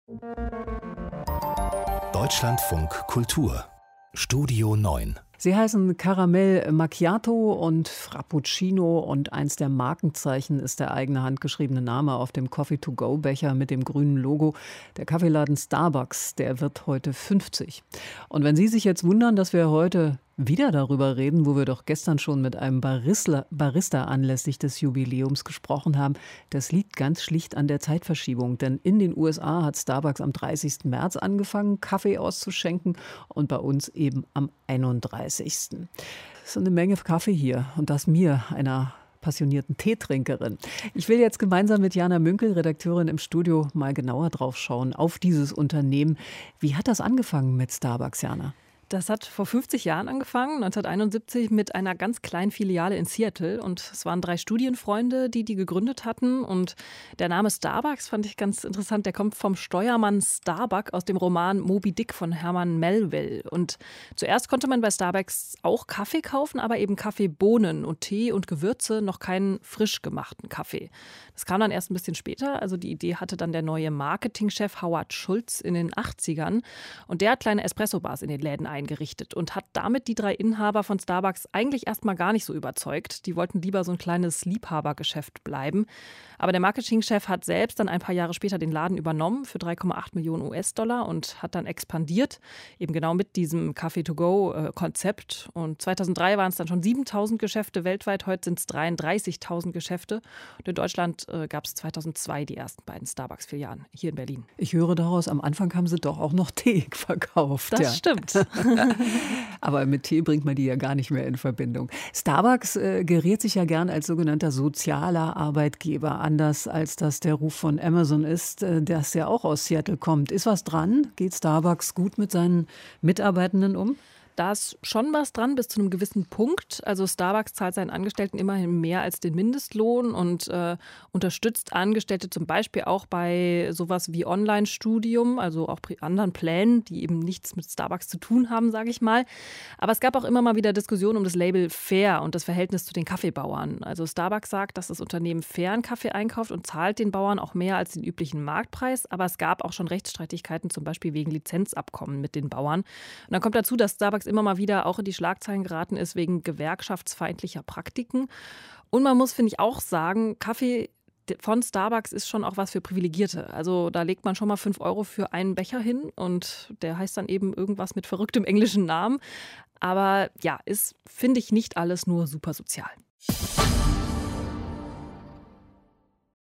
Deutschlandfunk Kultur Studio 9. Sie heißen Karamell Macchiato und Frappuccino und eins der Markenzeichen ist der eigene handgeschriebene Name auf dem Coffee-to-go-Becher mit dem grünen Logo. Der Kaffeeladen Starbucks, der wird heute 50. Und wenn Sie sich jetzt wundern, dass wir heute wieder darüber reden, wo wir doch gestern schon mit einem Barista anlässlich des Jubiläums gesprochen haben, das liegt ganz schlicht an der Zeitverschiebung. Denn in den USA hat Starbucks am 30. März angefangen, Kaffee auszuschenken und bei uns eben am 31. Es ist eine Menge Kaffee hier und das mir, einer passionierten Teetrinkerin. Ich will jetzt gemeinsam mit Jana Münkel, Redakteurin im Studio, mal genauer drauf schauen, auf dieses Unternehmen. Wie hat das angefangen mit Starbucks, Jana? Das hat vor 50 Jahren angefangen, 1971, mit einer ganz kleinen Filiale in Seattle. Und es waren 3 Studienfreunde, die gegründet hatten. Und der Name Starbucks fand ich ganz interessant. Der kommt vom Steuermann Starbuck aus dem Roman Moby Dick von Herman Melville. Und zuerst konnte man bei Starbucks auch Kaffee kaufen, aber eben Kaffeebohnen und Tee und Gewürze, noch keinen frisch gemachten Kaffee. Das kam dann erst ein bisschen später. Also die Idee hatte dann der neue Marketingchef Howard Schultz in den 80ern. Und der hat kleine Espresso-Bars in den Läden eingerichtet und hat damit die 3 Inhaber von Starbucks eigentlich erstmal gar nicht so überzeugt. Die wollten lieber so ein kleines Liebhabergeschäft bleiben. Aber der Marketingchef hat selbst dann ein paar Jahre später den Laden übernommen für 3,8 Millionen US-Dollar und hat dann expandiert, eben genau mit diesem Coffee-to-go-Konzept. Und 2003 waren es dann schon 7.000 Geschäfte weltweit, heute sind es 33.000 Geschäfte. Und in Deutschland gab es 2002 die ersten beiden Starbucks-Filialen hier in Berlin. Ich höre daraus, am Anfang haben sie doch auch noch Tee verkauft. Das stimmt. Aber mit Tee bringt man die ja gar nicht mehr in Verbindung. Starbucks geriert sich ja gern als sogenannter sozialer Arbeitgeber, anders als das der Ruf von Amazon ist, das ja auch aus Seattle kommt. Ist was dran? Geht Starbucks gut mit seinen Mitarbeitenden um? Da ist schon was dran bis zu einem gewissen Punkt. Also Starbucks zahlt seinen Angestellten immerhin mehr als den Mindestlohn und unterstützt Angestellte zum Beispiel auch bei sowas wie Online-Studium, also auch anderen Plänen, die eben nichts mit Starbucks zu tun haben, sage ich mal. Aber es gab auch immer mal wieder Diskussionen um das Label fair und das Verhältnis zu den Kaffeebauern. Also Starbucks sagt, dass das Unternehmen fairen Kaffee einkauft und zahlt den Bauern auch mehr als den üblichen Marktpreis. Aber es gab auch schon Rechtsstreitigkeiten, zum Beispiel wegen Lizenzabkommen mit den Bauern. Und dann kommt dazu, dass Starbucks immer mal wieder auch in die Schlagzeilen geraten ist wegen gewerkschaftsfeindlicher Praktiken. Und man muss, finde ich, auch sagen, Kaffee von Starbucks ist schon auch was für Privilegierte. Also da legt man schon mal 5 Euro für einen Becher hin und der heißt dann eben irgendwas mit verrücktem englischen Namen. Aber ja, ist, finde ich, nicht alles nur super sozial.